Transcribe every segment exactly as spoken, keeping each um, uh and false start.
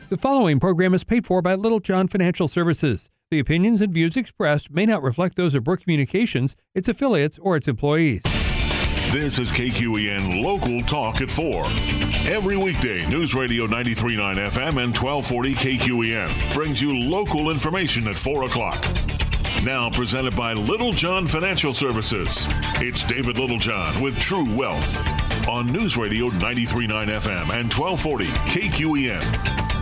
The following program is paid for by Little John Financial Services. The opinions and views expressed may not reflect those of Brook Communications, its affiliates, or its employees. This is K Q E N Local Talk at four. Every weekday, News Radio ninety-three point nine F M and twelve forty K Q E N brings you local information at four o'clock. Now presented by Little John Financial Services. It's David Littlejohn with True Wealth on News Radio ninety-three point nine F M and twelve forty K Q E N.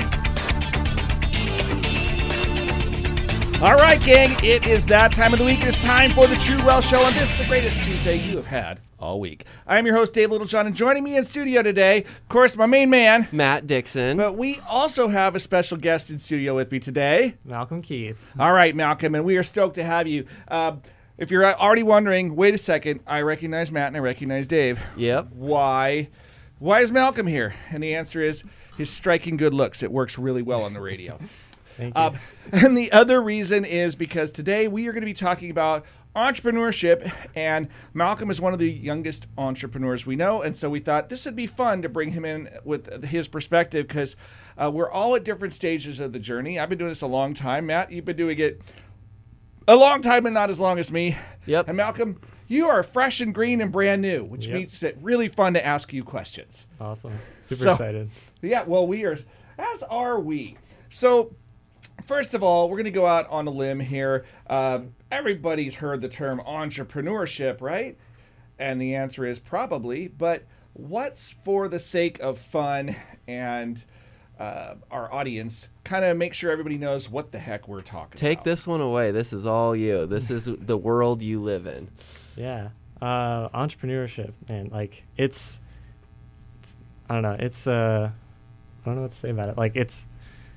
All right, gang, it is that time of the week. It is time for the True Wealth Show, and this is the greatest Tuesday you have had all week. I am your host, Dave Littlejohn, and joining me in studio today, of course, my main man, Matt Dixon. But we also have a special guest in studio with me today, Malcolm Keith. All right, Malcolm, and we are stoked to have you. Uh, if you're already wondering, wait a second, I recognize Matt and I recognize Dave. Yep. Why? Why is Malcolm here? And the answer is his striking good looks. It works really well on the radio. Thank you. Uh, and the other reason is because today we are going to be talking about entrepreneurship, and Malcolm is one of the youngest entrepreneurs we know, and so we thought this would be fun to bring him in with his perspective because uh, we're all at different stages of the journey. I've been doing this a long time. Matt, you've been doing it a long time and not as long as me. Yep. And Malcolm, you are fresh and green and brand new, which Yep. makes it really fun to ask you questions. Awesome. Super So- excited. Yeah, well, we are, as are we. So, first of all, we're going to go out on a limb here. Um, everybody's heard the term entrepreneurship, right? And the answer is probably, but what's for the sake of fun and uh, our audience, kind of make sure everybody knows what the heck we're talking Take about. this one away. This is all you. This is the world you live in. Yeah. Uh, entrepreneurship, man. Like, it's, it's, I don't know. It's, uh, I don't know what to say about it. Like, it's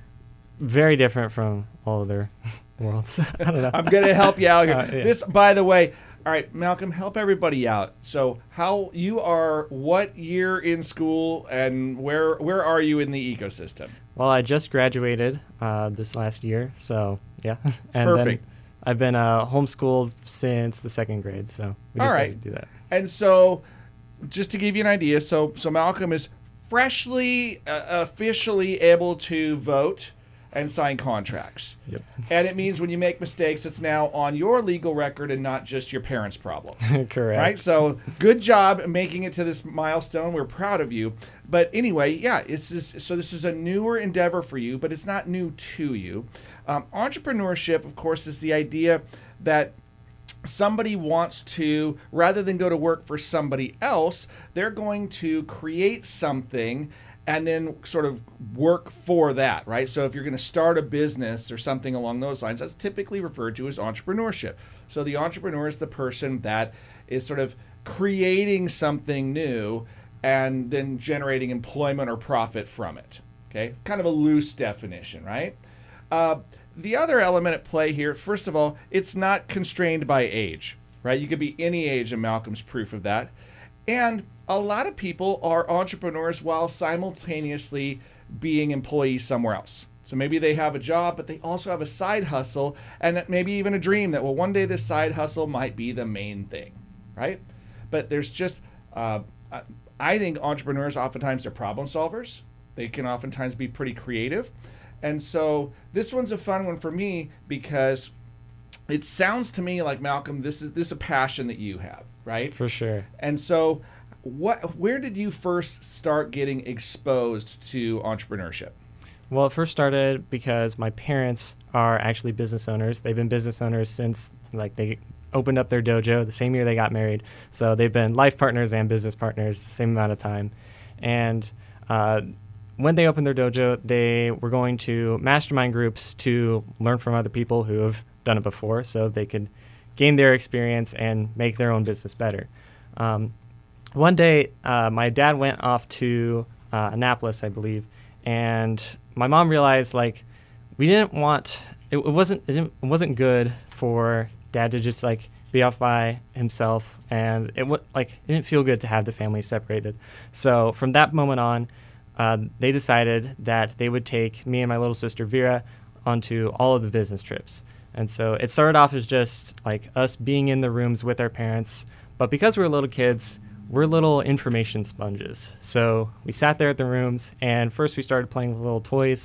very different from all other worlds. I don't know. I'm going to help you out here. Uh, yeah. This, by the way, all right, Malcolm, help everybody out. So, how you are? What year in school, and where where are you in the ecosystem? Well, I just graduated uh, this last year, so yeah. and Perfect. Then I've been uh, homeschooled since the second grade, so we All decided right. to do that. And so, just to give you an idea, so so Malcolm is freshly, uh, officially able to vote and sign contracts. Yep. And it means when you make mistakes, it's now on your legal record and not just your parents' problem. Correct. Right? So good job making it to this milestone. We're proud of you. But anyway, yeah, it's this, so this is a newer endeavor for you, but it's not new to you. Um, entrepreneurship, of course, is the idea that somebody wants to, rather than go to work for somebody else, they're going to create something and then sort of work for that, right? So if you're going to start a business or something along those lines, that's typically referred to as entrepreneurship. So the entrepreneur is the person that is sort of creating something new and then generating employment or profit from it, okay? It's kind of a loose definition, right? Uh, the other element at play here, first of all, it's not constrained by age, right? You could be any age, and Malcolm's proof of that. And a lot of people are entrepreneurs while simultaneously being employees somewhere else. So maybe they have a job, but they also have a side hustle and maybe even a dream that, well, one day this side hustle might be the main thing, right? But there's just, uh, I think entrepreneurs oftentimes are problem solvers. They can oftentimes be pretty creative. And so this one's a fun one for me because it sounds to me like, Malcolm, this is this is a passion that you have, right? For sure. And so what where did you first start getting exposed to entrepreneurship? Well, it first started because my parents are actually business owners. They've been business owners since like they opened up their dojo the same year they got married. So they've been life partners and business partners the same amount of time. And uh, when they opened their dojo, they were going to mastermind groups to learn from other people who have done it before so they could gain their experience and make their own business better. Um, one day, uh, my dad went off to uh, Annapolis, I believe, and my mom realized like we didn't want it, it wasn't it, didn't, it wasn't good for dad to just like be off by himself, and it w- like it didn't feel good to have the family separated. So from that moment on, uh, they decided that they would take me and my little sister Vera onto all of the business trips. And so it started off as just like us being in the rooms with our parents, but because we were little kids, we're little information sponges. So we sat there at the rooms, and first we started playing with little toys.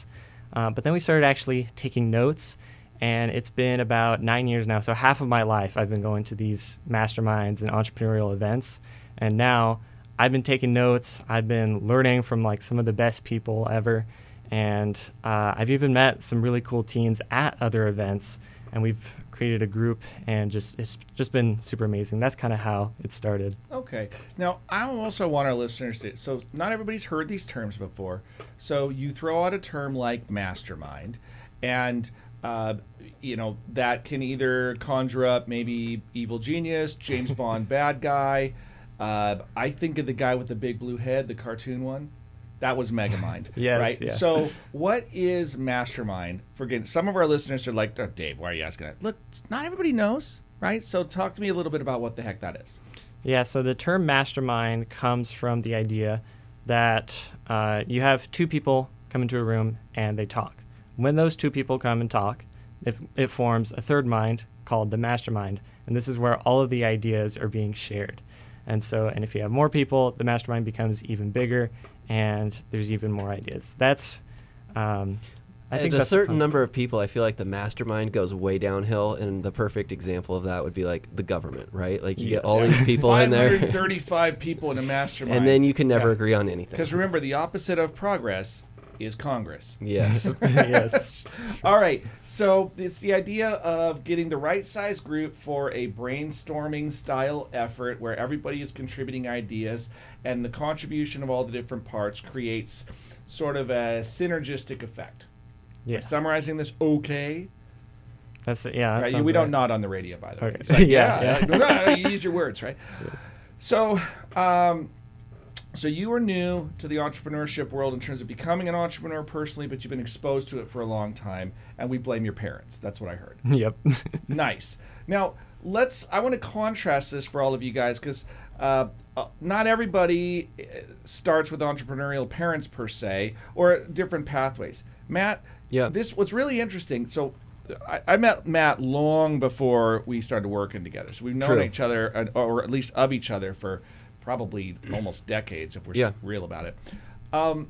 Uh, but then we started actually taking notes, and it's been about nine years now. So half of my life I've been going to these masterminds and entrepreneurial events, and now I've been taking notes. I've been learning from like some of the best people ever, and uh, I've even met some really cool teens at other events, and we've created a group, and just it's just been super amazing. That's kind of how it started. Okay. Now, I also want our listeners to, so not everybody's heard these terms before. So you throw out a term like mastermind, and, uh, you know, that can either conjure up maybe evil genius, James Bond bad guy. Uh, I think of the guy with the big blue head, the cartoon one. That was Megamind. Yes, right? yeah. So what is mastermind? Forget, some of our listeners are like, oh, Dave, why are you asking that? Look, not everybody knows, right? So talk to me a little bit about what the heck that is. Yeah, so the term mastermind comes from the idea that uh, you have two people come into a room and they talk. When those two people come and talk, it, it forms a third mind called the mastermind. And this is where all of the ideas are being shared. And so, and if you have more people, the mastermind becomes even bigger, and there's even more ideas. That's, um, I think At a that's certain number of people, I feel like the mastermind goes way downhill, and the perfect example of that would be like the government, right? Like you Yes. get all these people in five hundred there, thirty-five people in a mastermind. and then you can never Yeah. agree on anything. Because remember, the opposite of progress is Congress. Yes. yes. All right, so it's the idea of getting the right size group for a brainstorming style effort where everybody is contributing ideas, and the contribution of all the different parts creates sort of a synergistic effect. Yeah. Summarizing this okay? That's yeah. That Right, sounds we don't right. nod on the radio, by the way. Okay. It's like, Yeah, yeah, yeah. yeah. No, you use your words, right? So, um, so you were new to the entrepreneurship world in terms of becoming an entrepreneur personally, but you've been exposed to it for a long time, and we blame your parents. That's what I heard. Yep. Nice. Now, let's. I want to contrast this for all of you guys, because uh, uh, not everybody uh, starts with entrepreneurial parents per se, or different pathways. Matt, Yeah. this what's really interesting. So, I, I met Matt long before we started working together. So we've known True. each other, uh, or at least of each other, for probably almost decades, if we're Yeah. s- real about it. Um,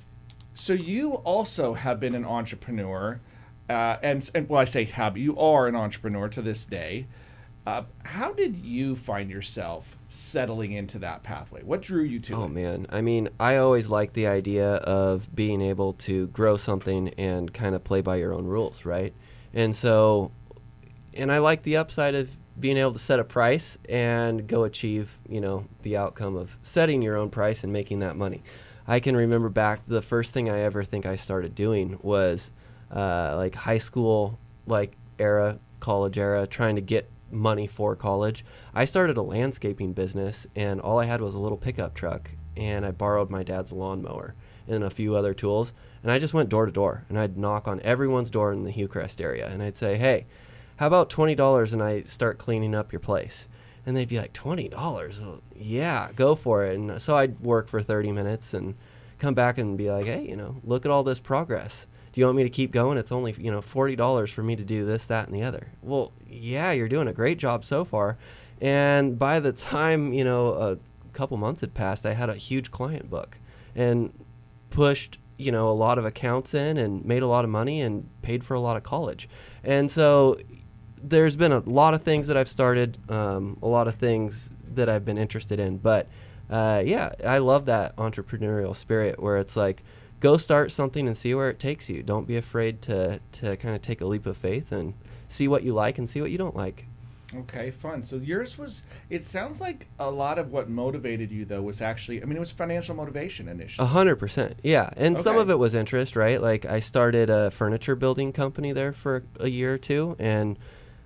so you also have been an entrepreneur, uh, and, and well, I say have, you are an entrepreneur to this day. Uh, how did you find yourself settling into that pathway? What drew you to Oh it? man, I mean, I always liked the idea of being able to grow something and kind of play by your own rules, right? And so, and I like the upside of being able to set a price and go achieve, you know, the outcome of setting your own price and making that money. I can remember back, the first thing I ever think I started doing was uh, like high school, like era, college era, trying to get money for college. I started a landscaping business, and all I had was a little pickup truck, and I borrowed my dad's lawnmower and a few other tools, and I just went door to door, and I'd knock on everyone's door in the Hillcrest area, and I'd say, hey, how about twenty dollars and I start cleaning up your place? And they'd be like, twenty dollars? Well, yeah, go for it. And so I'd work for thirty minutes and come back and be like, hey, you know, look at all this progress. Do you want me to keep going? It's only, you know, forty dollars for me to do this, that, and the other. Well, yeah, you're doing a great job so far. And by the time, you know, a couple months had passed, I had a huge client book and pushed, you know, a lot of accounts in and made a lot of money and paid for a lot of college. And so there's been a lot of things that I've started, um, a lot of things that I've been interested in. But uh, yeah, I love that entrepreneurial spirit where it's like, go start something and see where it takes you. Don't be afraid to, to kind of take a leap of faith and see what you like and see what you don't like. Okay, fun. So yours was, it sounds like a lot of what motivated you, though, was actually, I mean, it was financial motivation A initially. hundred percent. Yeah. And some Okay. of it was interest, right? Like I started a furniture building company there for a year or two, and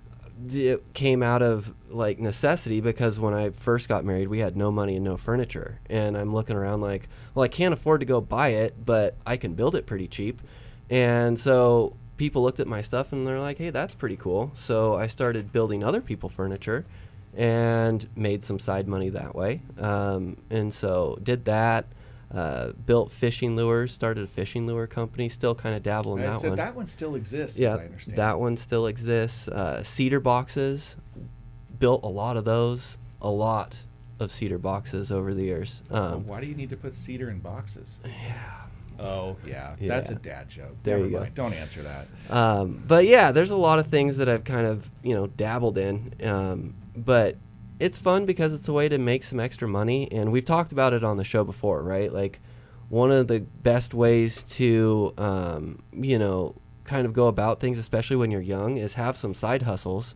it came out of like necessity because when I first got married, we had no money and no furniture. And I'm looking around like, well, I can't afford to go buy it, but I can build it pretty cheap. And so people looked at my stuff and they're like, hey, that's pretty cool. So I started building other people furniture and made some side money that way. Um, and so did that, uh, built fishing lures, started a fishing lure company, still kind of dabble in And I that said one. that one still exists, Yeah, as I understand. that one still exists. Uh, cedar boxes, built a lot of those, a lot of cedar boxes over the years. Well, Um, why do you need to put cedar in boxes? Oh, yeah. Yeah. That's a dad joke. There Never you go. mind. Don't answer that. Um, but yeah, there's a lot of things that I've kind of, you know, dabbled in. Um, but it's fun because it's a way to make some extra money. And we've talked about it on the show before, right? Like one of the best ways to, um, you know, kind of go about things, especially when you're young, is have some side hustles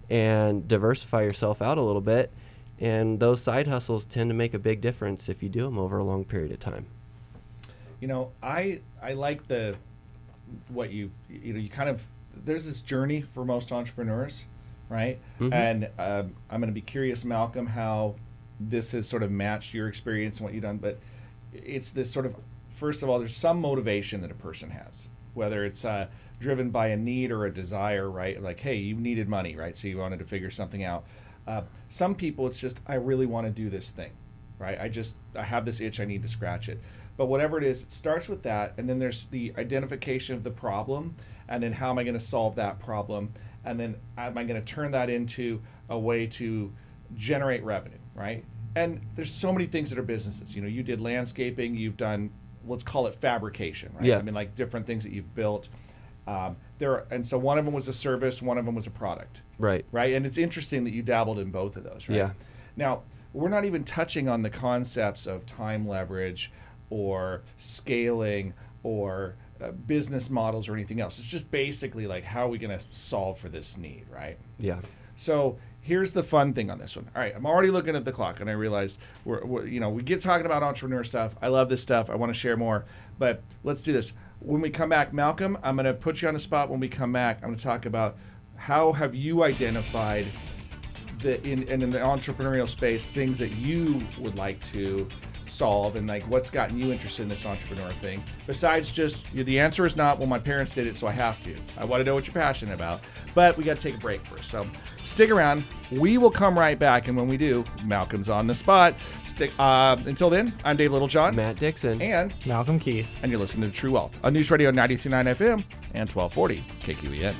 and diversify yourself out a little bit. And those side hustles tend to make a big difference if you do them over a long period of time. You know, I I like the what you you know you kind of there's this journey for most entrepreneurs, right? Mhm. And um, I'm going to be curious, Malcolm, how this has sort of matched your experience and what you've done. But it's this sort of first of all, there's some motivation that a person has, whether it's uh, driven by a need or a desire, right? Like, hey, you needed money, right? So you wanted to figure something out. Uh, some people, it's just I really want to do this thing, right? I just I have this itch, I need to scratch it. But whatever it is, it starts with that, and then there's the identification of the problem, and then how am I going to solve that problem, and then am I going to turn that into a way to generate revenue, right? And there's so many things that are businesses. You know, you did landscaping, you've done, let's call it fabrication, right? Yeah. I mean, like different things that you've built. Um, there, are, and so one of them was a service, one of them was a product, Right. right? And it's interesting that you dabbled in both of those, right? Yeah. Now, we're not even touching on the concepts of time leverage or scaling or uh, business models or anything else. It's just basically like, how are we going to solve for this need, right? Yeah. So here's the fun thing on this one. All right, I'm already looking at the clock, and I realized we're, we're you know we get talking about entrepreneur stuff. I love this stuff. I want to share more, but let's do this. When we come back, Malcolm, I'm going to put you on the spot. When we come back, I'm going to talk about how have you identified the in, in the entrepreneurial space things that you would like to solve, and like what's gotten you interested in this entrepreneur thing besides just you the answer is not, well, my parents did it so I have to. I want to know what you're passionate about, but we got to take a break first, so stick around. We will come right back, and when we do, Malcolm's on the spot. Stick uh, until then, I'm Dave Littlejohn, Matt Dixon. and Malcolm Keith. and you're listening to True Wealth on News Radio ninety-two point nine F M and twelve forty K Q E N.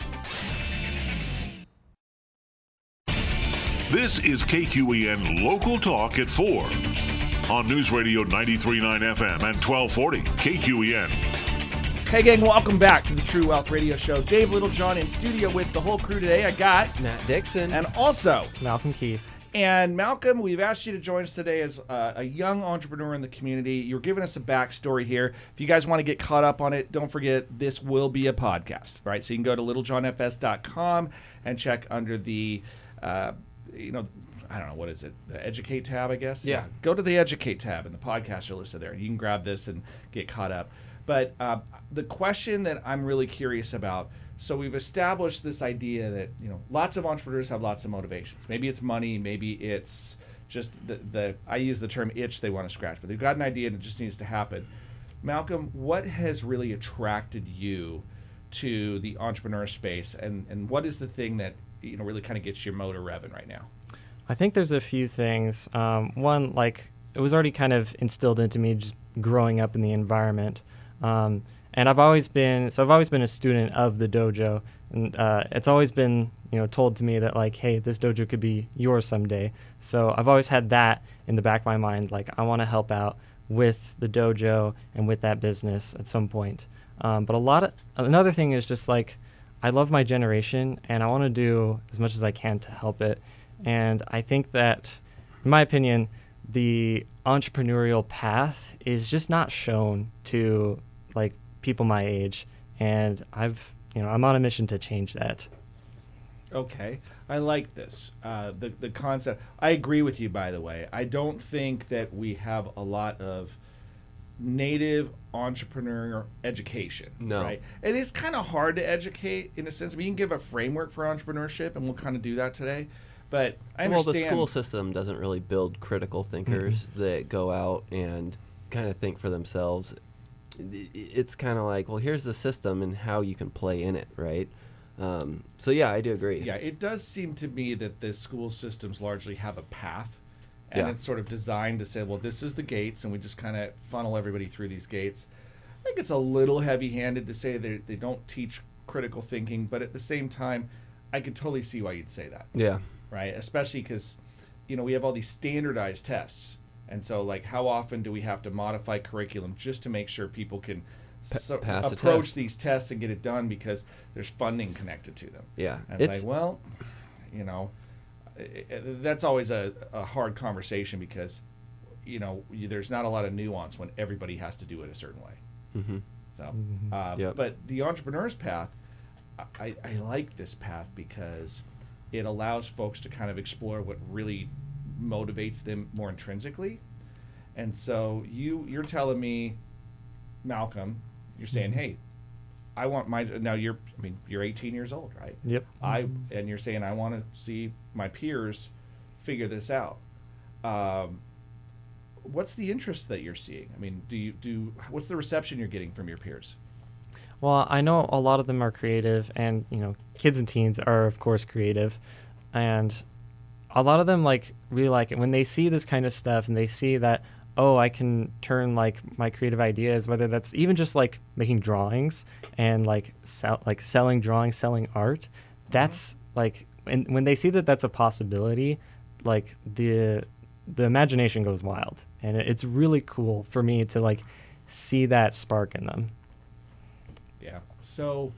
This is K Q E N Local Talk at four on News Radio ninety-three point nine F M and twelve forty K Q E N. Hey gang, welcome back to the True Wealth Radio Show. Dave Littlejohn in studio with the whole crew today. I got Matt Dixon. and also Malcolm Keith. and Malcolm, we've asked you to join us today as uh, a young entrepreneur in the community. You're giving us a backstory here. If you guys want to get caught up on it, don't forget this will be a podcast, right? So you can go to littlejohn f s dot com and check under the, uh, you know, I don't know, what is it? The Educate tab, I guess? Yeah. Go to the Educate tab and the podcasts are listed there. You can grab this and get caught up. But uh, the question that I'm really curious about, so we've established this idea that, you know, lots of entrepreneurs have lots of motivations. Maybe it's money, maybe it's just the, the I use the term itch they want to scratch, but they've got an idea and it just needs to happen. Malcolm, what has really attracted you to the entrepreneur space, and, and what is the thing that, you know, really kind of gets your motor revving right now? I think there's a few things. Um, one, like, it was already kind of instilled into me just growing up in the environment. Um, and I've always been, so I've always been a student of the dojo. And uh, it's always been, you know, told to me that, like, hey, this dojo could be yours someday. So I've always had that in the back of my mind. Like, I want to help out with the dojo and with that business at some point. Um, but a lot of, another thing is just, like, I love my generation and I want to do as much as I can to help it. And I think that, in my opinion, the entrepreneurial path is just not shown to, like, people my age. And I've, you know, I'm on a mission to change that. Okay, I like this. Uh, the the concept. I agree with you, by the way. I don't think that we have a lot of native entrepreneur education. No. Right? It is kind of hard to educate in a sense. I mean, you can give a framework for entrepreneurship, and we'll kind of do that today. But I well, understand. the school system doesn't really build critical thinkers Mm-hmm. that go out and kind of think for themselves. I- It's kind of like, well, here's the system and how you can play in it, right? Um, so, yeah, I do agree. Yeah, it does seem to me that the school systems largely have a path, and Yeah. it's sort of designed to say, well, this is the gates, and we just kind of funnel everybody through these gates. I think it's a little heavy-handed to say they they don't teach critical thinking, but at the same time, I could totally see why you'd say that, Yeah. right? Especially because, you know, we have all these standardized tests, And so, like, how often do we have to modify curriculum just to make sure people can so pass the approach test. these tests and get it done because there's funding connected to them? Yeah, And it's it's like, well, you know, i i that's always a, a hard conversation because, you know, you, there's not a lot of nuance when everybody has to do it a certain way. mhm. So, uh, Yep. but the entrepreneur's path, I, I like this path because it allows folks to kind of explore what really motivates them more intrinsically. And so you you're telling me, Malcolm, you're saying, hey, I want my now you're I mean you're eighteen years old, right? Yep. I and you're saying I want to see my peers figure this out. Um, what's the interest that you're seeing? I mean, do you do what's the reception you're getting from your peers? Well, I know a lot of them are creative, and you know, kids and teens are of course creative, and a lot of them like really like it when they see this kind of stuff and they see that, oh, I can turn like my creative ideas, whether that's even just like making drawings and like sell, like selling drawings, selling art. That's like, and when they see that that's a possibility, like the the imagination goes wild, and it, it's really cool for me to like see that spark in them. Yeah. So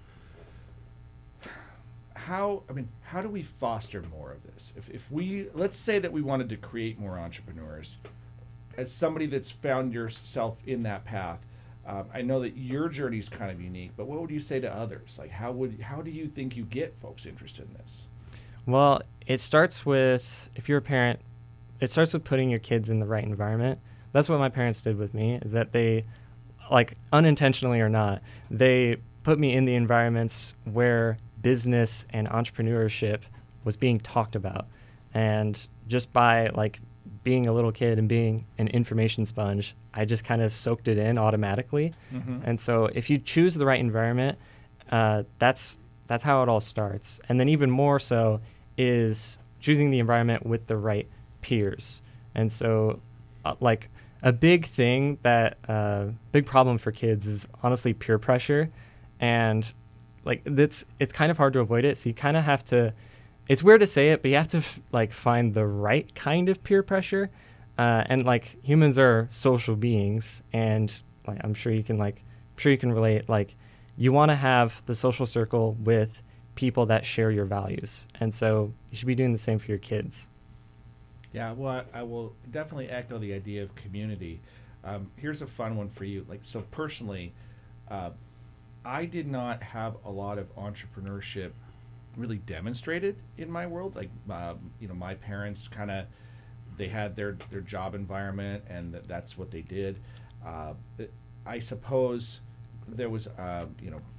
how I mean, how do we foster more of this? If if we let's say that we wanted to create more entrepreneurs, as somebody that's found yourself in that path, um, I know that your journey is kind of unique, but what would you say to others? Like, how would how do you think you get folks interested in this? Well, it starts with, if you're a parent, it starts with putting your kids in the right environment. That's what my parents did with me, is that they, like unintentionally or not, they put me in the environments where business and entrepreneurship was being talked about. And just by like being a little kid and being an information sponge, I just kind of soaked it in automatically. Mm-hmm. And so if you choose the right environment, uh, that's that's how it all starts. And then even more so is choosing the environment with the right peers. And so uh, like a big thing that, uh, big problem for kids is honestly peer pressure. And like that's, it's kind of hard to avoid it. So you kind of have to, it's weird to say it, but you have to f- like find the right kind of peer pressure. Uh, and like humans are social beings, and like I'm sure you can like, I'm sure you can relate. Like you want to have the social circle with people that share your values, and so you should be doing the same for your kids. Yeah, well, I, I will definitely echo the idea of community. Um, here's a fun one for you. Like, so personally, uh, I did not have a lot of entrepreneurship really demonstrated in my world. Like, um, you know, my parents kind of, they had their, their job environment, and th- that's what they did. Uh, it- I suppose there was, uh, you know,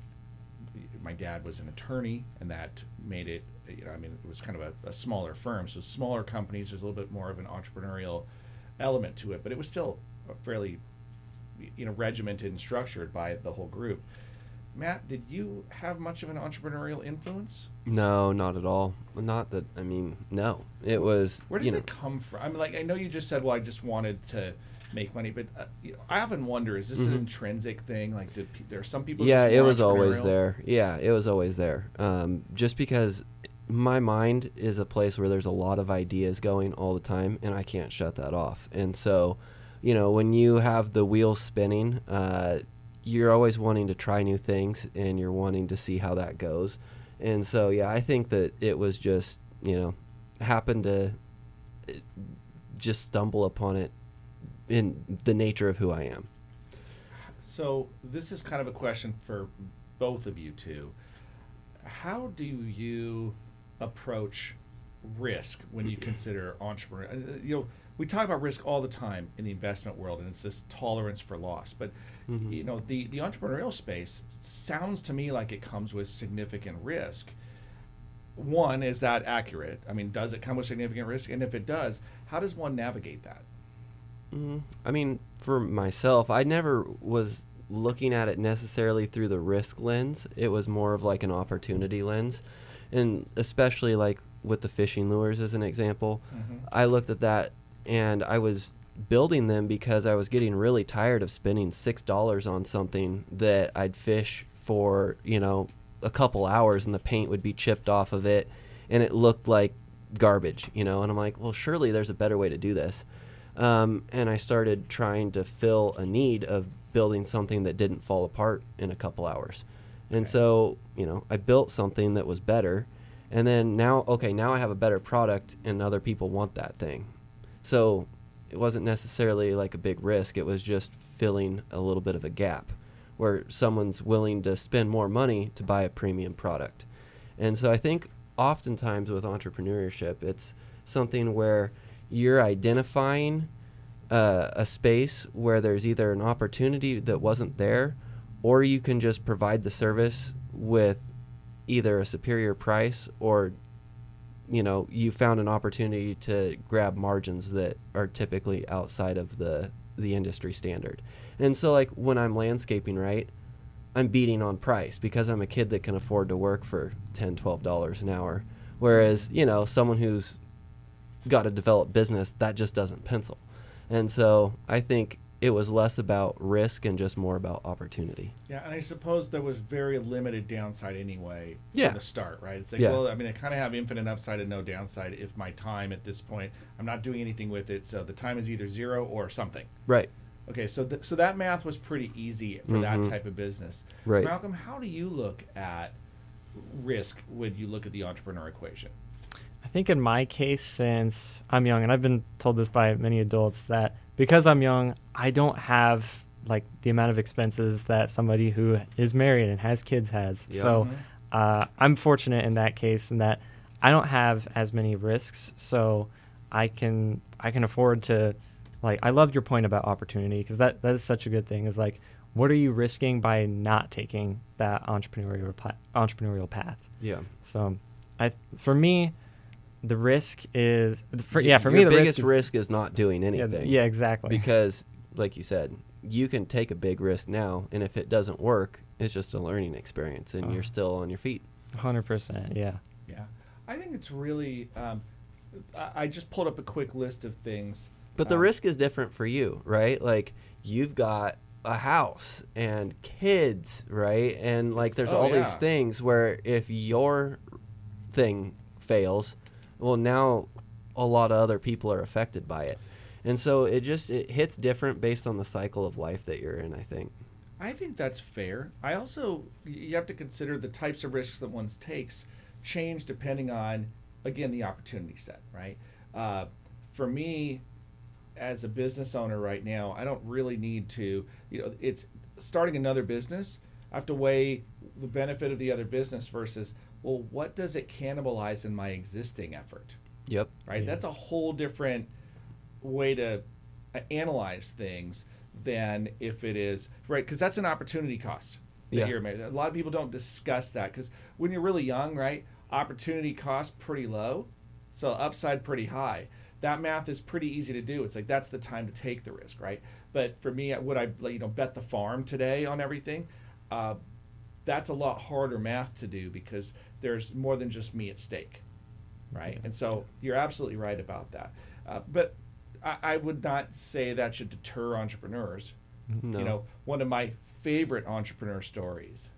my dad was an attorney, and that made it, you know, I mean, it was kind of a, a smaller firm. So smaller companies, there's a little bit more of an entrepreneurial element to it, but it was still a fairly, you know, regimented and structured by the whole group. Matt, did you have much of an entrepreneurial influence? No, not at all. Not that, I mean, no. It was, Where does you know, it come from? I mean, like, I know you just said, well, I just wanted to make money, but uh, you know, I often wonder, is this an Mhm. intrinsic thing? Like, did pe- there are some people? yeah, just it more was always entrepreneurial? there. Yeah, it was always there. Um, just because my mind is a place where there's a lot of ideas going all the time, and I can't shut that off. And so, you know, when you have the wheels spinning, uh, you're always wanting to try new things, and you're wanting to see how that goes. And so, yeah, I think that it was just, you know, happened to uh, just stumble upon it in the nature of who I am. So this is kind of a question for both of you two. How do you approach risk when you consider entrepreneur? uh, You know, we talk about risk all the time in the investment world, and it's this tolerance for loss. But Mhm. you know, the the entrepreneurial space sounds to me like it comes with significant risk. One, is that accurate? I mean, does it come with significant risk? And if it does, how does one navigate that? Mm, I mean, for myself, I never was looking at it necessarily through the risk lens. It was more of like an opportunity lens. And especially like with the fishing lures as an example, Mhm. I looked at that and I was building them because I was getting really tired of spending six dollars on something that I'd fish for, you know, a couple hours, and the paint would be chipped off of it and it looked like garbage, you know, and I'm like, well, surely there's a better way to do this. Um, and I started trying to fill a need of building something that didn't fall apart in a couple hours. And Okay. so, you know, I built something that was better. And then now, okay, now I have a better product and other people want that thing. So it wasn't necessarily like a big risk. It was just filling a little bit of a gap where someone's willing to spend more money to buy a premium product. And so I think oftentimes with entrepreneurship, it's something where you're identifying uh, a space where there's either an opportunity that wasn't there, or you can just provide the service with either a superior price, or you know, you found an opportunity to grab margins that are typically outside of the the industry standard. And so like when I'm landscaping, right, I'm beating on price because I'm a kid that can afford to work for ten, twelve dollars an hour. Whereas, you know, someone who's got a developed business, that just doesn't pencil. And so I think it was less about risk and just more about opportunity. Yeah, and I suppose there was very limited downside anyway Yeah. from the start, right? It's like, Yeah. well, I mean, I kind of have infinite upside and no downside if my time at this point, I'm not doing anything with it, so the time is either zero or something. Right. Okay, so th- so that math was pretty easy for that Mhm. type of business. Right. Malcolm, how do you look at risk when you look at the entrepreneur equation? I think in my case, since I'm young, and I've been told this by many adults, that because I'm young, I don't have like the amount of expenses that somebody who is married and has kids has. Yeah. So Mhm. uh, I'm fortunate in that case in that I don't have as many risks. So I can I can afford to, like, I loved your point about opportunity, because that, that is such a good thing, is like, what are you risking by not taking that entrepreneurial pa- entrepreneurial path? Yeah. So I for me, the risk is for, Y- yeah for your me the biggest risk, is, risk is not doing yeah, anything. yeah exactly Because, like you said, you can take a big risk now, and if it doesn't work, it's just a learning experience, and Uh-huh. you're still on your feet. one hundred percent yeah Yeah, I think it's really. Um, I, I just pulled up a quick list of things. But the Um, risk is different for you, right? Like, you've got a house and kids, right? And like, there's Oh, all yeah. these things where if your thing fails, well, now a lot of other people are affected by it. And so it just, it hits different based on the cycle of life that you're in, I think. I think that's fair. I also, you have to consider the types of risks that one takes change depending on, again, the opportunity set, right? Uh, for me, as a business owner right now, I don't really need to, you know, it's starting another business. I have to weigh the benefit of the other business versus, well, what does it cannibalize in my existing effort, Yep. right? That's a Yes. whole different way to uh, analyze things than if it is, right? Because that's an opportunity cost that Yeah. you're making. A lot of people don't discuss that because when you're really young, right, opportunity cost pretty low, so upside pretty high. That math is pretty easy to do. It's like that's the time to take the risk, right? But for me, would I, like, you know, bet the farm today on everything? Uh, that's a lot harder math to do because there's more than just me at stake, right? Yeah. And so you're absolutely right about that. Uh, but I, I would not say that should deter entrepreneurs. No. You know, one of my favorite entrepreneur stories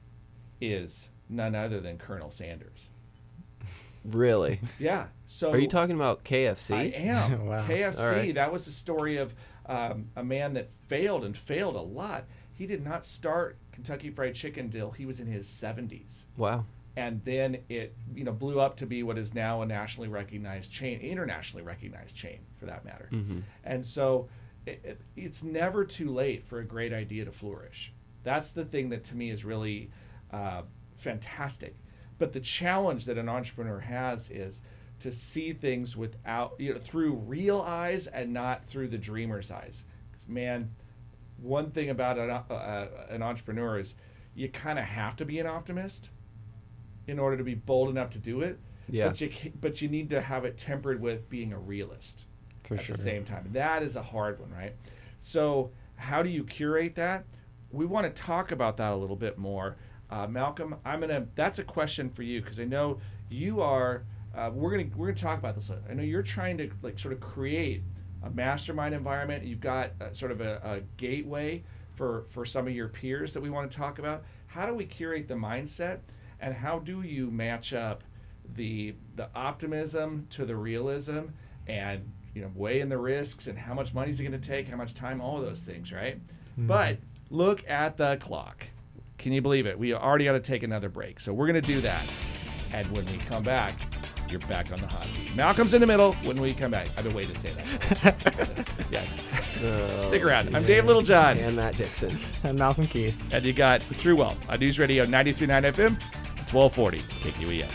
is none other than Colonel Sanders. Really? Yeah. So Are you talking about K F C? I am. Wow. K F C, All right. that was a story of um, a man that failed and failed a lot. He did not start Kentucky Fried Chicken till he was in his seventies. Wow. And then it, you know, blew up to be what is now a nationally recognized chain, internationally recognized chain for that matter. Mhm. And so it, it, it's never too late for a great idea to flourish. That's the thing that to me is really uh, fantastic. But the challenge that an entrepreneur has is to see things without, you know, through real eyes and not through the dreamer's eyes. 'Cause, man, one thing about an, uh, an entrepreneur is you kind of have to be an optimist in order to be bold enough to do it. Yeah. But you ca- but you need to have it tempered with being a realist for at sure the same time. That is a hard one, right? So how do you curate that? We want to talk about that a little bit more. Uh, Malcolm, I'm gonna. That's a question for you because I know you are. Uh, we're gonna we're gonna talk about this. I know you're trying to like sort of create a mastermind environment. You've got uh sort of a, a gateway for for some of your peers that we want to talk about. How do we curate the mindset, and how do you match up the the optimism to the realism and you know, weighing the risks and how much money is it going to take, how much time, all of those things, right? Mm-hmm. But look at the clock. Can you believe it? We already got to take another break. So we're going to do that. And when we come back, you're back on the hot seat. Malcolm's in the middle when we come back. I've been waiting to say that. yeah. Oh, Stick around. I'm Dave Littlejohn. And Matt Dixon. And Malcolm Keith. And you got True Wealth on News Radio ninety-three point nine F M, twelve forty K Q E N.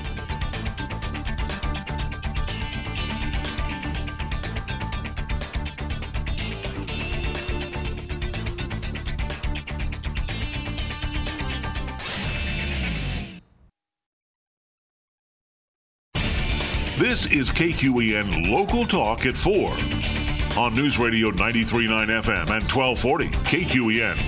This is K Q E N Local Talk at four on News Radio ninety-three point nine F M and twelve forty K Q E N.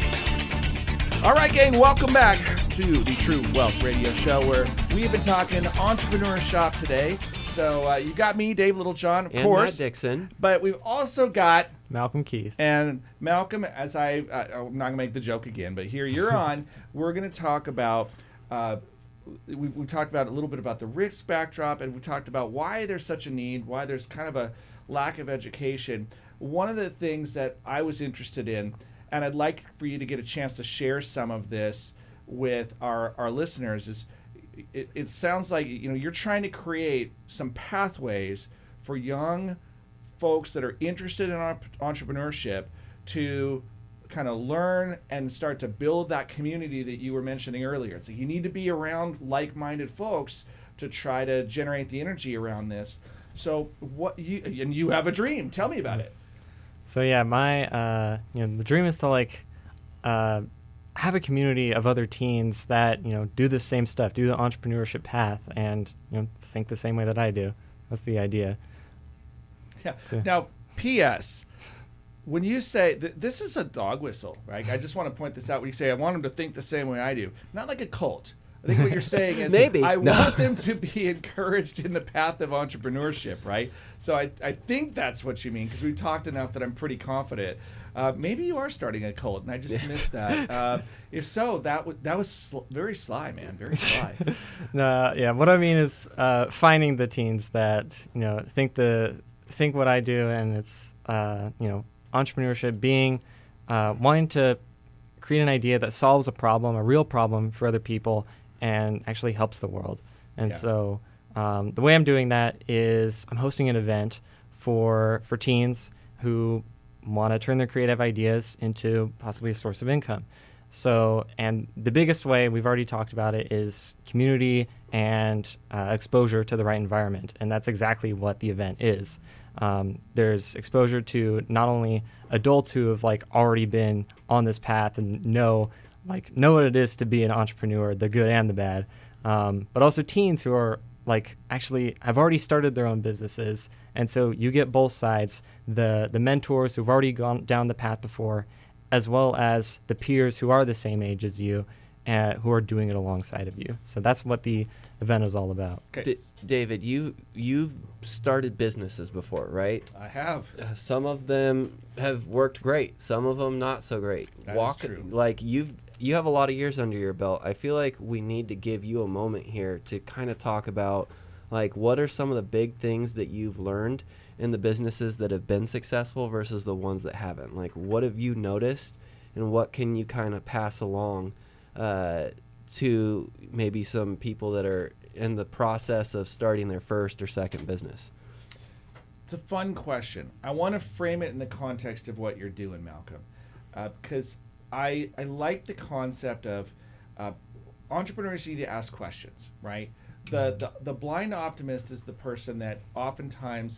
All right, gang, welcome back to the True Wealth Radio Show, where we have been talking entrepreneurship today. So uh, you got me, Dave Littlejohn, of and course. Matt Dixon. But we've also got Malcolm Keith. And Malcolm, as I, uh, I'm not going to make the joke again, but here you're on. We're going to talk about... Uh, We, we talked about a little bit about the risk backdrop, and we talked about why there's such a need, why there's kind of a lack of education. One of the things that I was interested in, and I'd like for you to get a chance to share some of this with our, our listeners, is it, it sounds like, you know, you're trying to create some pathways for young folks that are interested in entrepreneurship to kind of learn and start to build that community that you were mentioning earlier. So you need to be around like-minded folks to try to generate the energy around this. So what you and you have a dream. Tell me about yes. it. So yeah, my uh, you know the dream is to like uh, have a community of other teens that you know do the same stuff, do the entrepreneurship path, and you know think the same way that I do. That's the idea. Yeah. So. Now, P S When you say, th- this is a dog whistle, right? I just want to point this out. When you say, I want them to think the same way I do. Not like a cult. I think what you're saying is, Maybe. I No. want them to be encouraged in the path of entrepreneurship, right? So I, I think that's what you mean, because we talked enough that I'm pretty confident. Uh, maybe you are starting a cult, and I just missed that. Uh, if so, that, w- that was sl- very sly, man. Very sly. No, yeah, what I mean is uh, finding the teens that, you know, think the think what I do, and it's, uh, you know, entrepreneurship being uh, wanting to create an idea that solves a problem, a real problem for other people, and actually helps the world. And Yeah. so um, the way I'm doing that is I'm hosting an event for for teens who want to turn their creative ideas into possibly a source of income. So, and the biggest way, we've already talked about it, is community and uh, exposure to the right environment. And that's exactly what the event is. Um, there's exposure to not only adults who have like already been on this path and know like know what it is to be an entrepreneur, the good and the bad, um, but also teens who are like actually have already started their own businesses. And so you get both sides, the the mentors who've already gone down the path before, as well as the peers who are the same age as you, uh, who are doing it alongside of you. So that's what the event is all about. Okay. D- David, you you've started businesses before, right? I have. Uh, some of them have worked great. Some of them not so great. That is Walk true. like you you have a lot of years under your belt. I feel like we need to give you a moment here to kind of talk about like what are some of the big things that you've learned in the businesses that have been successful versus the ones that haven't. Like what have you noticed, and what can you kind of pass along uh, to maybe some people that are in the process of starting their first or second business? It's a fun question. I want to frame it in the context of what you're doing, Malcolm, uh, because I I like the concept of uh, entrepreneurs need to ask questions, right? The, the the blind optimist is the person that oftentimes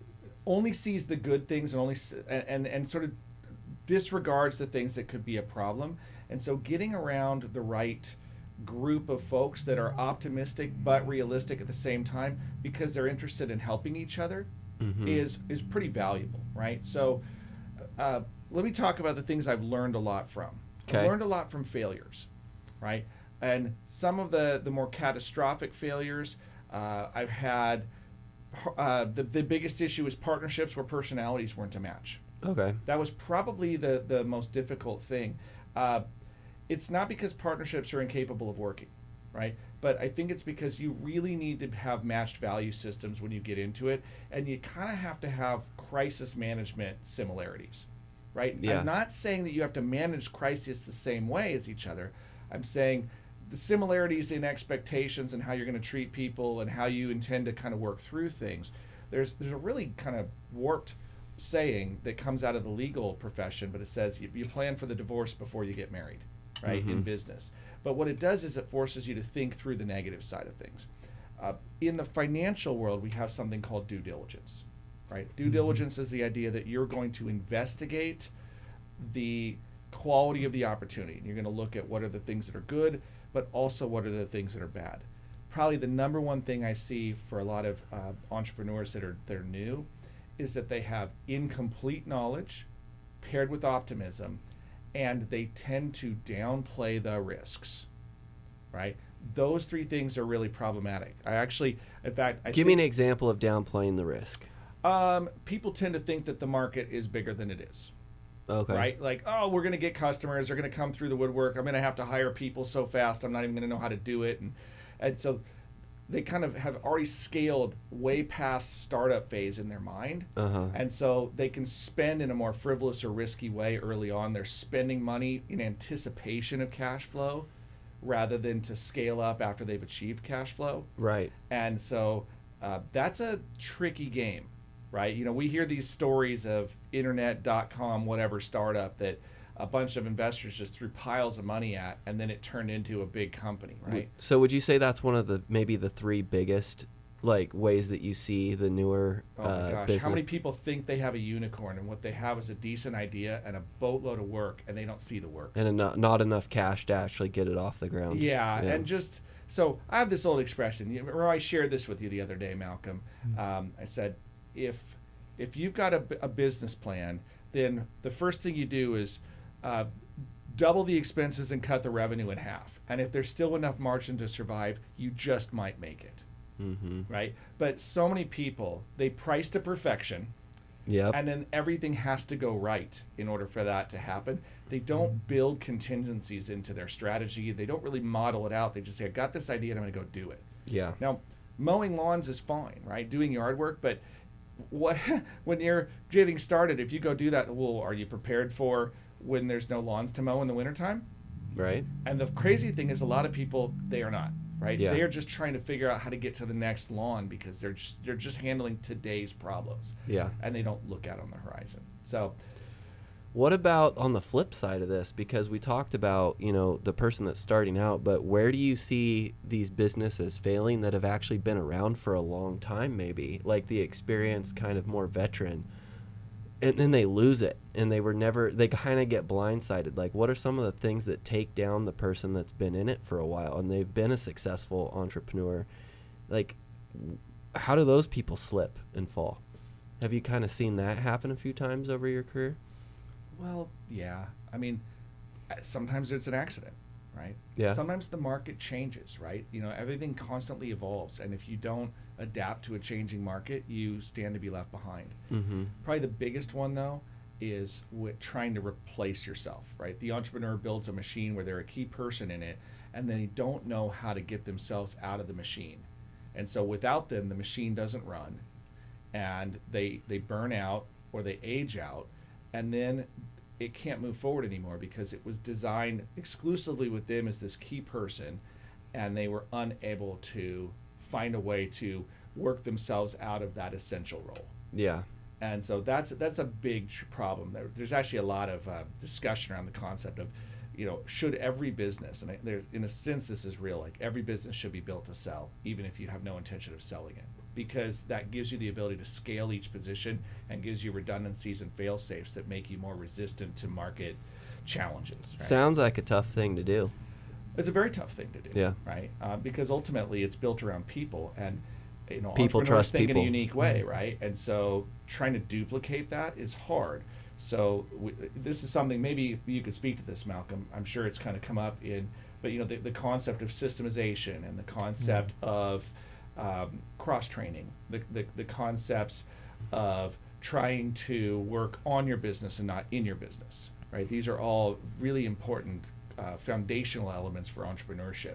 only sees the good things and only s- and, and and sort of disregards the things that could be a problem. And so getting around the right group of folks that are optimistic but realistic at the same time, because they're interested in helping each other, Mm-hmm. is is pretty valuable, right? So uh, let me talk about the things I've learned a lot from. I've Okay. learned a lot from failures, right? And some of the, the more catastrophic failures, uh, I've had, uh, the, the biggest issue is partnerships where personalities weren't a match. Okay. That was probably the, the most difficult thing. Uh, it's not because partnerships are incapable of working. right? But I think it's because you really need to have matched value systems when you get into it, and you kind of have to have crisis management similarities, right? Yeah. I'm not saying that you have to manage crisis the same way as each other. I'm saying the similarities in expectations and how you're going to treat people and how you intend to kind of work through things. There's there's a really kind of warped saying that comes out of the legal profession, but it says you, you plan for the divorce before you get married, right, Mm-hmm. in business. But what it does is it forces you to think through the negative side of things. Uh, in the financial world, we have something called due diligence, right? Due diligence is the idea that you're going to investigate the quality of the opportunity. You're going to look at what are the things that are good, but also what are the things that are bad. Probably the number one thing I see for a lot of uh, entrepreneurs that are that are new is that they have incomplete knowledge paired with optimism, and they tend to downplay the risks, right? Those three things are really problematic. I actually, in fact, I Give me think, an example of downplaying the risk. um, people tend to think that the market is bigger than it is. Okay. Right? Like, oh, we're going to get customers. They're going to come through the woodwork. I'm going to have to hire people so fast. I'm not even going to know how to do it. And, and so they kind of have already scaled way past startup phase in their mind. Uh-huh. And so they can spend in a more frivolous or risky way early on. They're spending money in anticipation of cash flow rather than to scale up after they've achieved cash flow. Right. And so uh, that's a tricky game, right? You know, we hear these stories of internet dot com, whatever startup that a bunch of investors just threw piles of money at, and then it turned into a big company, right? So would you say that's one of the maybe the three biggest like ways that you see the newer Oh my uh, gosh, business? how many people think they have a unicorn, and what they have is a decent idea and a boatload of work, and they don't see the work? and not, not enough cash to actually get it off the ground. Yeah, and just so I have this old expression. You remember I shared this with you the other day, Malcolm. Um, I said, if if you've got a, bu- a business plan, then the first thing you do is uh, double the expenses and cut the revenue in half. And if there's still enough margin to survive, you just might make it, Mm-hmm. right? But so many people, they price to perfection, Yep. and then everything has to go right in order for that to happen. They don't build contingencies into their strategy. They don't really model it out. They just say, I got this idea and I'm going to go do it. Yeah. Now, mowing lawns is fine, right? Doing yard work, but what when you're getting started, if you go do that, well, are you prepared for when there's no lawns to mow in the wintertime? Right. And the crazy thing is a lot of people, they are not, right? Yeah. They are just trying to figure out how to get to the next lawn because they're just they're just handling today's problems. Yeah. And they don't look out on the horizon. So What about on the flip side of this? Because we talked about, you know, the person that's starting out, but where do you see these businesses failing that have actually been around for a long time, maybe? Like the experienced kind of more veteran. And then they lose it and they were never, they kind of get blindsided. Like, what are some of the things that take down the person that's been in it for a while and they've been a successful entrepreneur? Like, how do those people slip and fall? Have you kind of seen that happen a few times over your career? Well, yeah. I mean, uh, sometimes it's an accident, right? Yeah. Sometimes the market changes, right? You know, everything constantly evolves, and if you don't adapt to a changing market, you stand to be left behind. Mm-hmm. Probably the biggest one, though, is with trying to replace yourself, right? The entrepreneur builds a machine where they're a key person in it, and they don't know how to get themselves out of the machine. And so without them, the machine doesn't run, and they they burn out or they age out, and then it can't move forward anymore because it was designed exclusively with them as this key person, and they were unable to find a way to work themselves out of that essential role. Yeah. And so that's that's a big tr- problem. There, there's actually a lot of uh, discussion around the concept of, you know, should every business, and I, there, in a sense this is real, like every business should be built to sell, even if you have no intention of selling it, because that gives you the ability to scale each position and gives you redundancies and fail safes that make you more resistant to market challenges. Right? Sounds like a tough thing to do. It's a very tough thing to do, Yeah. right? Uh, because ultimately it's built around people, and you know, People entrepreneurs trust think in a people. unique way, right? And so trying to duplicate that is hard. So we, this is something, maybe you could speak to this, Malcolm. I'm sure it's kind of come up in, but you know, the, the concept of systemization and the concept of um, cross training, the, the the concepts of trying to work on your business and not in your business, right? These are all really important uh, foundational elements for entrepreneurship.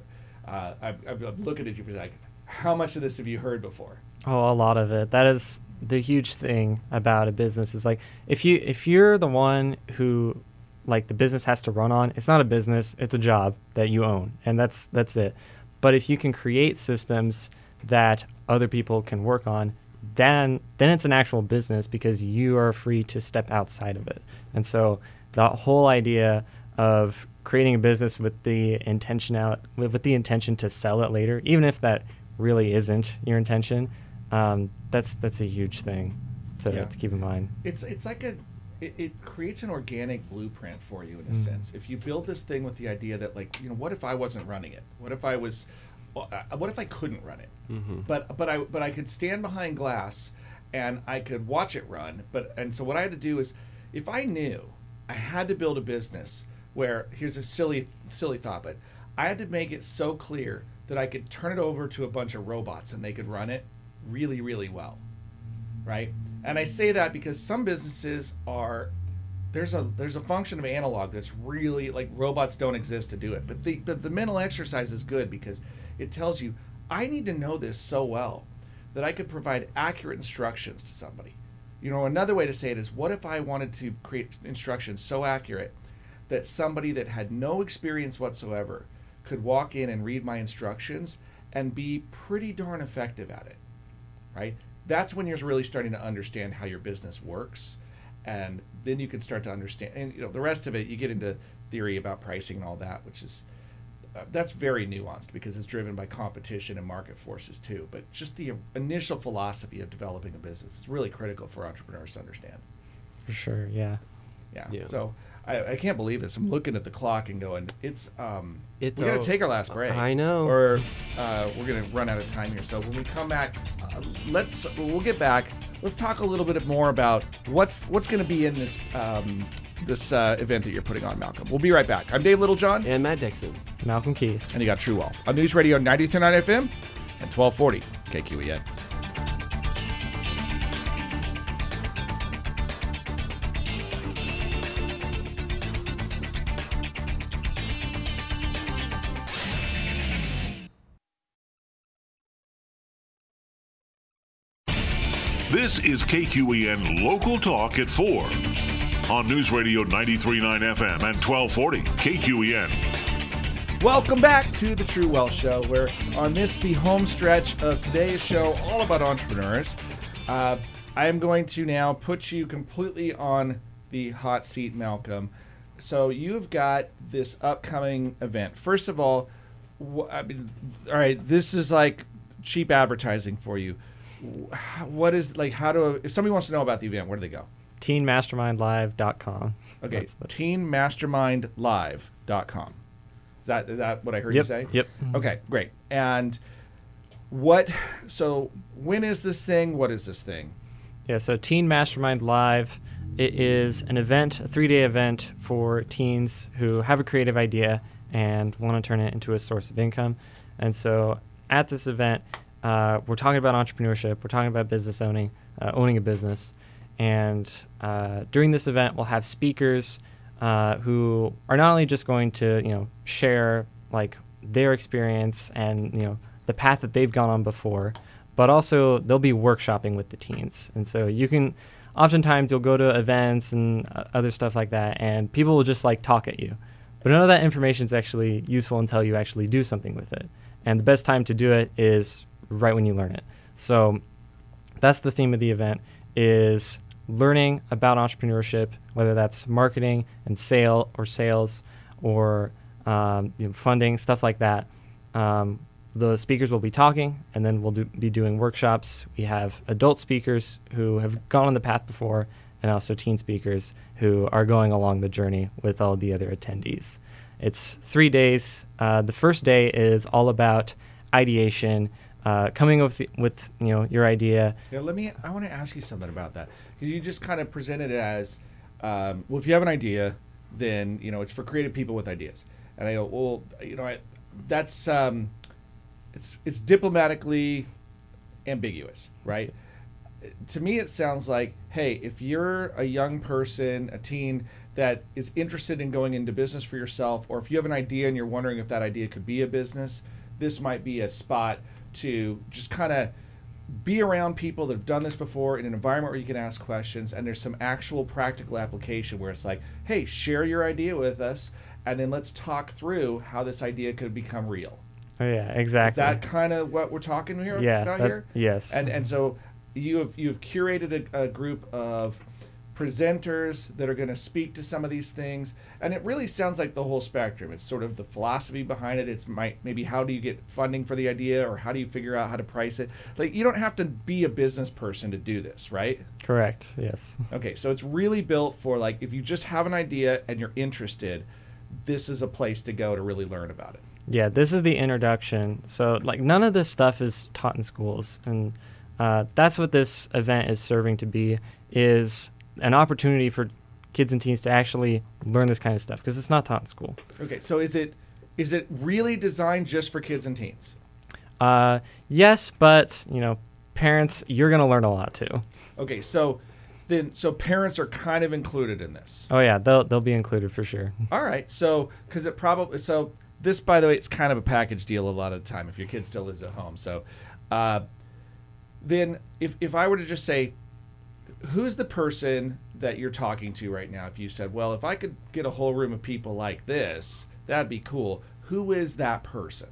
Uh, I'm, I'm looking at you for like, how much of this have you heard before? Oh, a lot of it. That is the huge thing about a business is like if you if you're the one who like the business has to run on, it's not a business, it's a job that you own, and that's that's it. But if you can create systems that other people can work on, then then it's an actual business because you are free to step outside of it. And so the whole idea of creating a business with the intentional with, with the intention to sell it later, even if that really isn't your intention, um, that's that's a huge thing to, Yeah. to keep in mind. It's it's like a it, it creates an organic blueprint for you in a Mm. sense. If you build this thing with the idea that like, you know, what if I wasn't running it? What if I was well, uh, what if I couldn't run it? Mm-hmm. But but I but I could stand behind glass and I could watch it run. But and so what I had to do is, if I knew I had to build a business where here's a silly silly thought, but I had to make it so clear that I could turn it over to a bunch of robots and they could run it really really well, right? And I say that because some businesses are there's a there's a function of analog that's really like robots don't exist to do it. But the but the mental exercise is good because it tells you I need to know this so well that I could provide accurate instructions to somebody. You know, another way to say it is, what if I wanted to create instructions so accurate that somebody that had no experience whatsoever could walk in and read my instructions and be pretty darn effective at it, right? That's when you're really starting to understand how your business works, and then you can start to understand. And you know, the rest of it, you get into theory about pricing and all that, which is uh, that's very nuanced because it's driven by competition and market forces too. But just the initial philosophy of developing a business is really critical for entrepreneurs to understand. For sure, yeah. Yeah. Yeah. So I, I can't believe this. I'm looking at the clock and going, it's um, It's we got all- to take our last break. I know. Or uh, we're gonna run out of time here. So when we come back, uh, let's we'll get back. Let's talk a little bit more about what's what's gonna be in this um, this uh, event that you're putting on, Malcolm. We'll be right back. I'm Dave Littlejohn, And Matt Dixon. Malcolm Keith. and you got True Wall on News Radio ninety-three point nine F M and twelve forty K Q E N. This is K Q E N Local Talk at four on News Radio ninety-three point nine F M and twelve forty K Q E N. Welcome back to the True Wealth Show, where on this, the home stretch of today's show, all about entrepreneurs, uh, I am going to now put you completely on the hot seat, Malcolm. So you've got this upcoming event. First of all, wh- I mean, all right, this is like cheap advertising for you. Wh- What is like? How do if somebody wants to know about the event, where do they go? teen mastermind live dot com. Okay, That's the- teen mastermind live dot com. Is that is that what I heard you Yep, say? yep. Okay, great. And what? So when is this thing? What is this thing? Yeah, so Teen Mastermind Live, it is an event, a three-day event for teens who have a creative idea and want to turn it into a source of income. And so at this event, uh, we're talking about entrepreneurship, we're talking about business owning, uh, owning a business. And uh, during this event, we'll have speakers uh, who are not only just going to, you know, share like their experience and, you know, the path that they've gone on before, but also they'll be workshopping with the teens. And so you can, oftentimes you'll go to events and uh, other stuff like that, and people will just like talk at you. But none of that information is actually useful until you actually do something with it. And the best time to do it is right when you learn it. So that's the theme of the event, is learning about entrepreneurship, whether that's marketing and sale or sales or um, you know, funding, stuff like that. Um, the speakers will be talking, and then we'll do, be doing workshops. We have adult speakers who have gone on the path before, and also teen speakers who are going along the journey with all the other attendees. It's three days. Uh, the first day is all about ideation, uh, coming up with, with you know your idea. Yeah, let me. I want to ask you something about that, because you just kind of presented it as, um, well, if you have an idea, then you know it's for creative people with ideas. And I go, well, you know, I, that's um, it's it's diplomatically ambiguous, right? To me, it sounds like, hey, if you're a young person, a teen that is interested in going into business for yourself, or if you have an idea and you're wondering if that idea could be a business, this might be a spot to just kind of be around people that have done this before in an environment where you can ask questions, and there's some actual practical application where it's like, hey, share your idea with us, and then let's talk through how this idea could become real. Oh yeah, exactly. Is that kind of what we're talking here yeah, about that, here? Yes. And and so you have you've curated a, a group of presenters that are going to speak to some of these things, and it really sounds like the whole spectrum. It's sort of the philosophy behind it. It's might maybe how do you get funding for the idea, or how do you figure out how to price it. Like, you don't have to be a business person to do this, right? Correct. Yes. Okay, so it's really built for, like, if you just have an idea and you're interested, this is a place to go to really learn about it. Yeah, this is the introduction. So, like, none of this stuff is taught in schools, and uh, that's what this event is serving to be, is an opportunity for kids and teens to actually learn this kind of stuff, because it's not taught in school. Okay, so is it is it really designed just for kids and teens? Uh, yes, but, you know, parents, you're going to learn a lot too. Okay, so then so parents are kind of included in this. Oh yeah, they'll they'll be included for sure. All right, so because it probably so this, by the way, it's kind of a package deal a lot of the time if your kid still lives at home. So uh, then if if I were to just say, who's the person that you're talking to right now? If you said, well, if I could get a whole room of people like this, that'd be cool. Who is that person?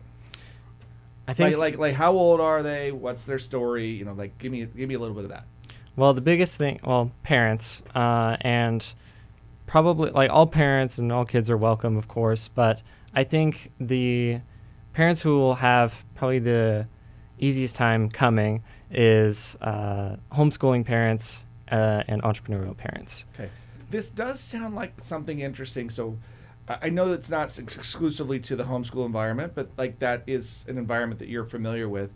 I think Like, like, like how old are they? What's their story? You know, like, give me, give me a little bit of that. Well, the biggest thing, well, parents, uh, and probably, like, all parents and all kids are welcome, of course, but I think the parents who will have probably the easiest time coming is uh, homeschooling parents uh, and entrepreneurial parents. Okay. This does sound like something interesting. So I I know it's not ex- exclusively to the homeschool environment, but like that is an environment that you're familiar with.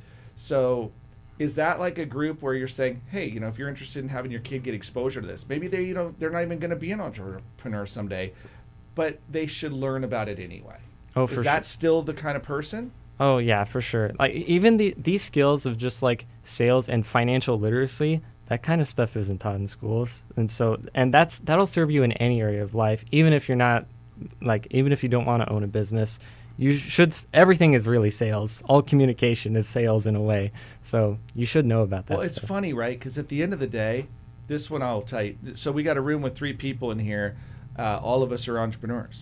So is that like a group where you're saying, hey, you know, if you're interested in having your kid get exposure to this, maybe they, you know, they're not even going to be an entrepreneur someday, but they should learn about it anyway. Oh, is for that sure. still the kind of person? Oh yeah, for sure. Like, even the these skills of just like sales and financial literacy, that kind of stuff isn't taught in schools, and so and that's that'll serve you in any area of life, even if you're not like even if you don't want to own a business. You should. Everything is really sales. All communication is sales in a way. So you should know about that. Well, it's stuff. funny, right? Because at the end of the day, this one I'll tell you. So we got a room with three people in here. Uh, all of us are entrepreneurs,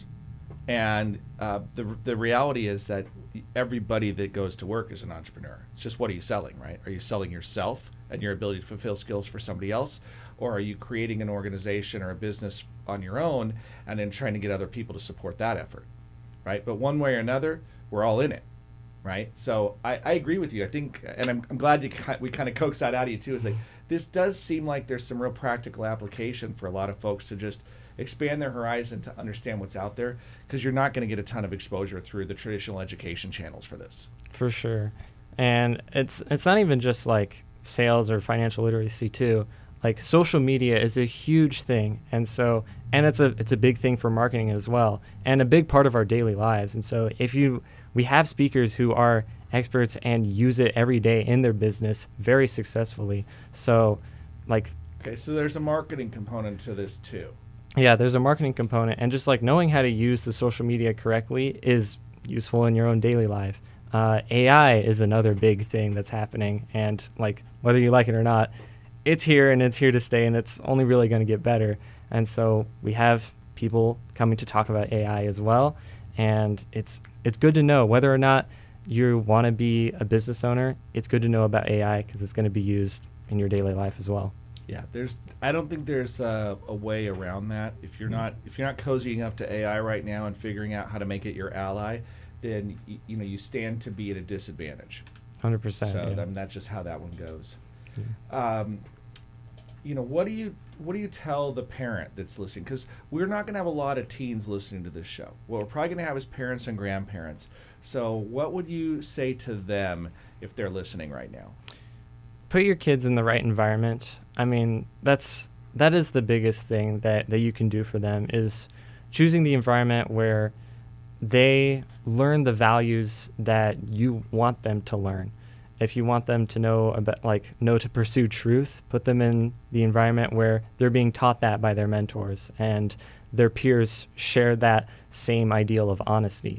and uh, the the reality is that everybody that goes to work is an entrepreneur. It's just, what are you selling, right? Are you selling yourself and your ability to fulfill skills for somebody else, or are you creating an organization or a business on your own and then trying to get other people to support that effort? Right? But one way or another, we're all in it, right? So I, I agree with you. I think, and I'm, I'm glad you ki- we kind of coax that out of you too, is like, this does seem like there's some real practical application for a lot of folks to just expand their horizon to understand what's out there, because you're not going to get a ton of exposure through the traditional education channels for this. For sure. And it's it's not even just like sales or financial literacy too. Like, social media is a huge thing, and so and it's a it's a big thing for marketing as well, and a big part of our daily lives. And so if you we have speakers who are experts and use it every day in their business very successfully. So like Okay, so there's a marketing component to this too. yeah, there's a marketing component, and just like knowing how to use the social media correctly is useful in your own daily life. Uh, A I is another big thing that's happening, and like whether you like it or not, it's here and it's here to stay, and it's only really going to get better. And so we have people coming to talk about A I as well, and it's it's good to know whether or not you want to be a business owner. It's good to know about A I because it's going to be used in your daily life as well. Yeah, there's. I don't think there's a, a way around that. If you're not, if you're not cozying up to A I right now and figuring out how to make it your ally, then y- you know you stand to be at a disadvantage. one hundred percent. So yeah. then that's just how that one goes. Um, you know, what do you what do you tell the parent that's listening? Because we're not going to have a lot of teens listening to this show. What we're probably going to have is parents and grandparents. So what would you say to them if they're listening right now? Put your kids in the right environment. I mean, that's that is the biggest thing that, that you can do for them, is choosing the environment where they learn the values that you want them to learn. If you want them to know about, like, know to pursue truth, put them in the environment where they're being taught that by their mentors and their peers share that same ideal of honesty.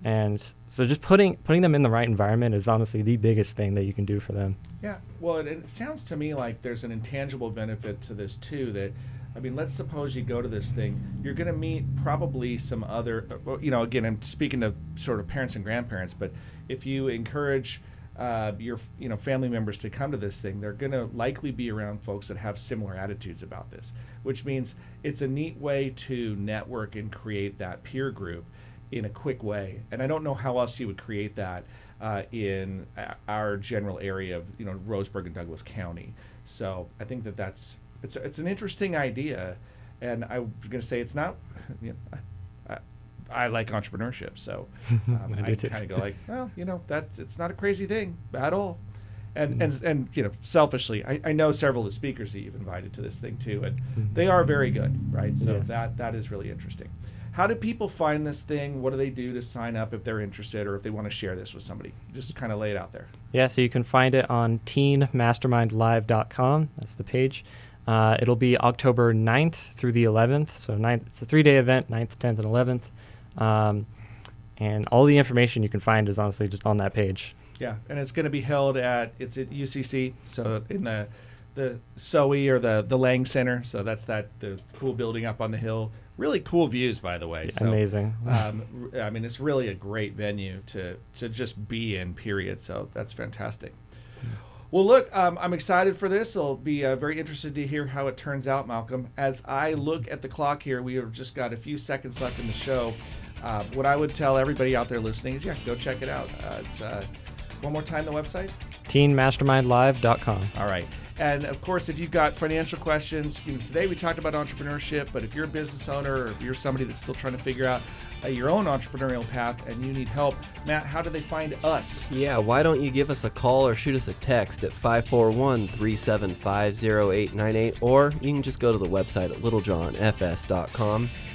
And so just putting putting them in the right environment is honestly the biggest thing that you can do for them. Yeah, well, it, it sounds to me like there's an intangible benefit to this too. That, I mean, let's suppose you go to this thing, you're going to meet probably some other, uh, you know, again, I'm speaking to sort of parents and grandparents, but if you encourage uh, your, you know, family members to come to this thing, they're going to likely be around folks that have similar attitudes about this, which means it's a neat way to network and create that peer group in a quick way. And I don't know how else you would create that uh, in a- our general area of, you know, Roseburg and Douglas County. So I think that that's, it's, it's an interesting idea. And I was going to say it's not, you know, I, I like entrepreneurship. So um, I I, do too. kind of go like, well, you know, that's, it's not a crazy thing at all. And, and, and you know, selfishly, I, I know several of the speakers that you've invited to this thing too, and they are very good, right? So Yes. that that is really interesting. How do people find this thing? What do they do to sign up if they're interested or if they want to share this with somebody? Just kind of lay it out there. Yeah, so you can find it on teen mastermind live dot com. That's the page. Uh, it'll be October ninth through the eleventh. So ninth, it's a three-day event, ninth, tenth, and eleventh. Um, and all the information you can find is honestly just on that page. Yeah, and it's going to be held at, it's at U C C, so in the the S O E or the the Lang Center. So that's that the cool building up on the hill. Really cool views, by the way. So, Amazing. um, r- I mean, it's really a great venue to to just be in. Period. So that's fantastic. Well, look, um, I'm excited for this. I'll be uh, very interested to hear how it turns out, Malcolm. As I look at the clock here, we have just got a few seconds left in the show. Uh, what I would tell everybody out there listening is, yeah, go check it out. Uh, it's uh, one more time the website. teen mastermind live dot com. All right. And of course, if you've got financial questions, you know, today we talked about entrepreneurship, but if you're a business owner or if you're somebody that's still trying to figure out uh, your own entrepreneurial path and you need help, Matt, how do they find us? Yeah, why don't you give us a call or shoot us a text at five four one, three seven five, zero eight nine eight, or you can just go to the website at littlejohn f s dot com.